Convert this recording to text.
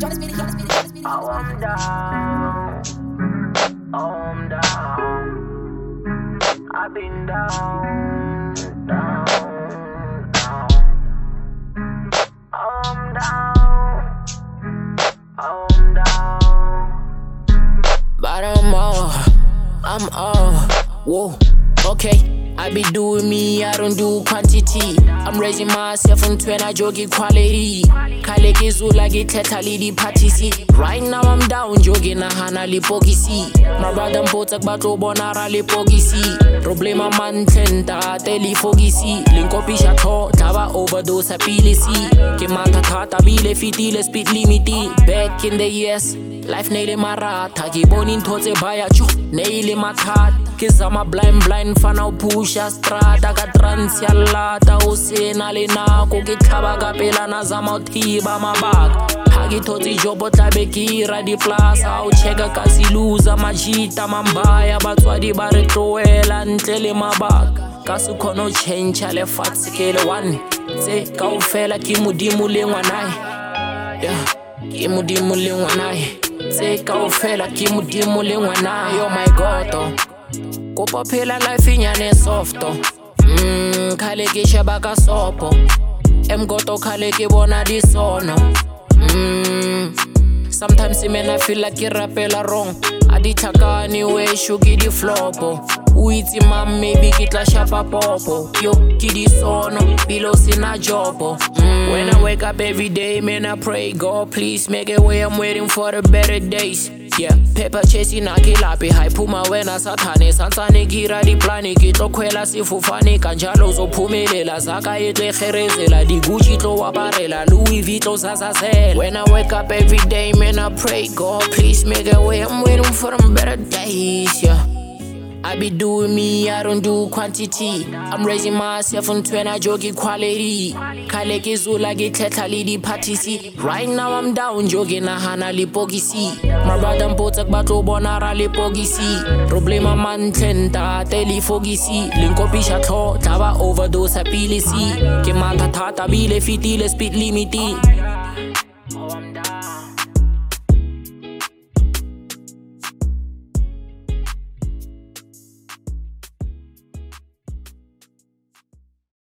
Oh, I'm down. Oh, I'm down. I've been down, down, down. Oh, I'm down. Oh, I'm down. But I'm whoa, okay. I be doing me, I don't do quantity. I'm raising myself from 20, I jogi quality. Kale kizula githetha lidi party. Right now I'm down, jogi na hana lipokisi. My brother mpotsa kubatlo bonara lipokisi. Problema mantlenta teli fogisi. Linkopisha tho, taba overdose pilisi. Ke mathata bile fitile speed limiti. Back in the years, life naile maratha. Ke boni ntotse baya cho, naile mathata. Kizama blind fana upusha strata ka trans ya lata usena le nako ke tlhaba ka pela na zama uthiba mabaka ha ke thotse jobo tlabe ke ra di plaza o checka ka siluza majita mambaya batswadi ba re tloela ntle le mabaka ka se khono change le fatse ke le one tse kaofela ke modimo le ngwanae yeah ke modimo le ngwanae tse kaofela ke modimo le ngwanae oh my god kopa phela life inyane softo khale ke sheba ka sopo emgoto khale ke bona disono sometimes I feel like ke rapela wrong adithakani we shuki di flopo uitsi mam maybe ke tla shapa popo yo ke disono below sina jobo when I wake up every day man I pray God please make a way I'm waiting for the better days. Yeah, paper chasing na kilapi high puma wena sathane sansane gira di plani ke tlokhwela sifufane kanjalo uzophumelela zaka yetle kherezela di Gucci tlo wabarela Louis Vuitton sasasela. When I wake up every day man I pray God please make a way I'm waiting for them better days. Yeah, I be doing me, I don't do quantity. I'm raising myself from 20, I jogi quality. Kale kizula githetha lidi party. Right now I'm down, jogi na hana lipokisi. My brother mpotsa kubatlo bonara lipokisi. Problema mantlenta teli fogisi. Linkopisha tho, taba overdose pilisi. Ke mathata bile fitile speed limiti.